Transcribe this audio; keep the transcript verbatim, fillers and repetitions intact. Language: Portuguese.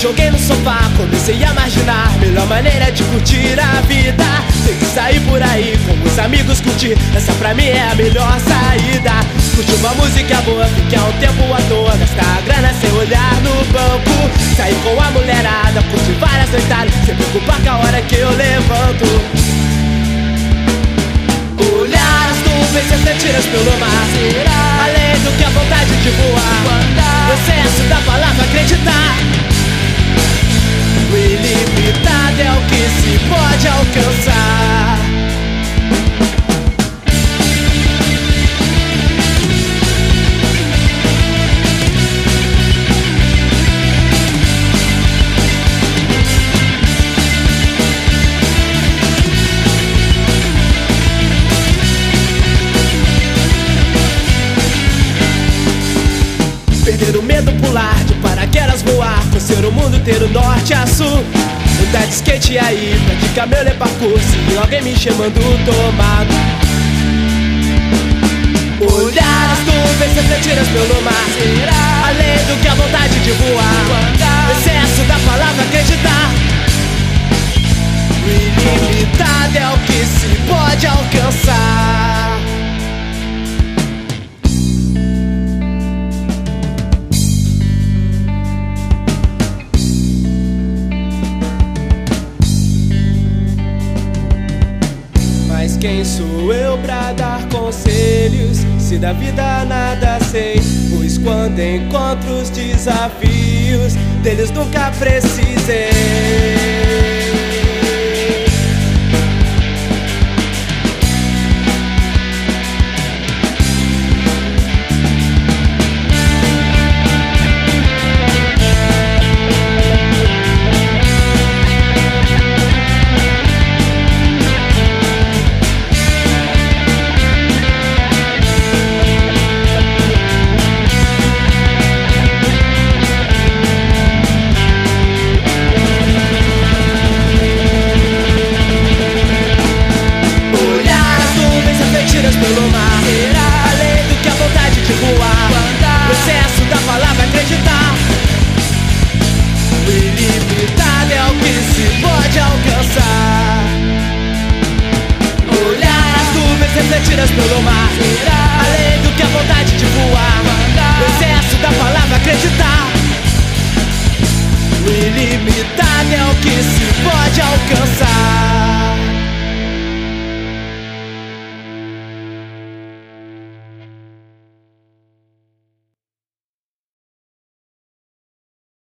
joguei no sofá, comecei a marginar. Melhor maneira de curtir a vida, tem que sair por aí com os amigos curtir. Essa pra mim é a melhor saída. Curte uma música boa, ficar um tempo à toa, gastar a grana sem olhar no banco. Sair com a mulherada, curte várias noitadas, sem preocupar com a hora que eu levanto. Olhar as nuvens refletidas pelo mar, além do que a vontade de voar, o excesso da palavra acreditar. O ilimitado é o que se pode alcançar. Perder o medo, pular de paraquedas, voar, conhecer o mundo, ter o norte a sul. Andar de skate aí, praticar meu parkour, se alguém me chamando, tomado. Olhar as nuvens refletidas pelo mar, além do que a vontade de voar, o excesso da palavra acreditar. O ilimitado é o que se pode alcançar. Mas quem sou eu pra dar conselhos, se da vida nada sei? Pois quando encontro os desafios, deles nunca precisei. Pelo mar, além do que a vontade de voar, o excesso da palavra acreditar. O ilimitado é o que se pode alcançar. Olhar as nuvens refletidas pelo mar, além do que a vontade de voar, o excesso da palavra acreditar. O ilimitado é o que se pode alcançar.